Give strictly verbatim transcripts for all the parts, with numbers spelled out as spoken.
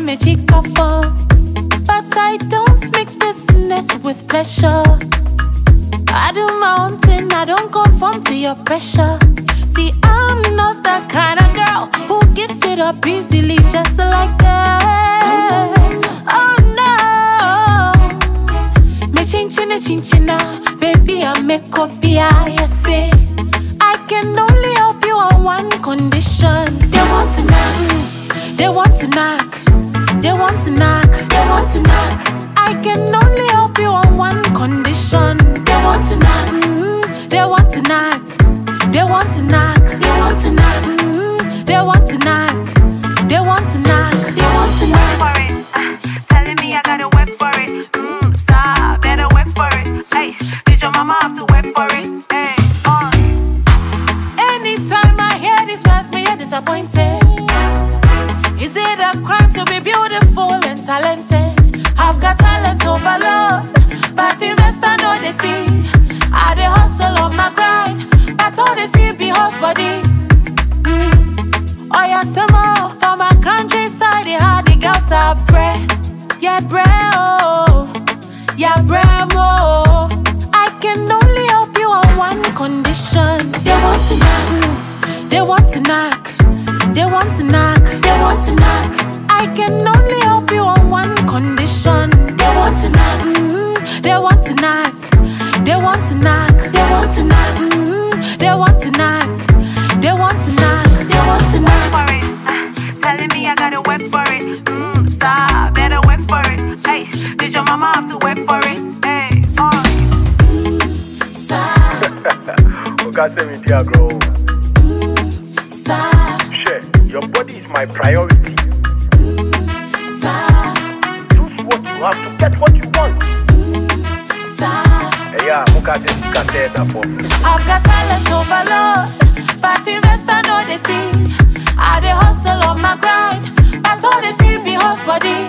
me chica phone. But I don't mix business with pleasure. I do my own thing, I don't conform to your pressure. See, I'm not that kind of girl who gives it up easily just like that. Oh no, me chinchina chinchina, baby I make copia. You see, I can only help you on one condition. They want to knock, they want to knock, they want to knock, they want to knock. I can only help you on one condition. They want to knock, mm-hmm. They want to knock, they want to knock, they want to knock, mm-hmm. They want to knock, they want to knock, they want to knock. For it, uh, telling me I gotta work for it. Mmm, stop, better work for it. Hey, did your mama have to work for it? Hey, on. Anytime I hear these words, me get disappointed. Is it a crime to be beautiful and talented? I've got talent overload, but investors know they see I dey hustle on my grind, but all they see be horse body. Mm. Oh yeah, some more from my countryside, they had the girls are bread, yeah bread, oh, yeah bread, oh. I can only help you on one condition. They want to knock, they want to knock, they want to knock, they want to knock. I can only help you on one condition. They want to knock, mm-hmm. They want to knock, they want to knock, they want to knock, mm-hmm. They want to knock, they want to knock, they want to knock. For it, uh, telling me I gotta work for it. Mmm, stop, better work for it. Hey, did your mama have to work for it? Hey, on. Stop, Okay, say me dear girl. stop, Share, your body is my priority. stop, Choose what you have to get what you want. stop. Hey, yeah, okay, say you can say that for me. I've got talent overload, but investors know they see I dey hustle on my grind, but all they see be horse body.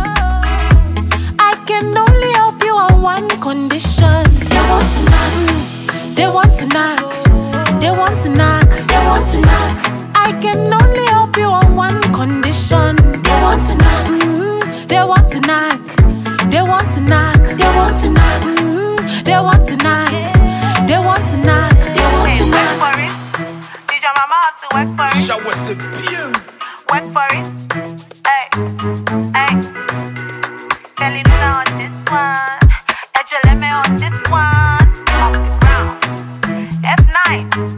I can only help you on one condition. They want to knock, they want to knock, they want to knock, they want to knock. I can only help you on one condition. They want to knock, mm-hmm. They want to knock, they want to knock, they want to knock, mm-hmm. They want to knock, they want to knock, they want Wait, to work knock. for it? Did your mama have to work for it? Show us a bien. Work for it? Hey, hey. Kelly Luna on this one. Edge Lemme on this one. Off the ground. F nine.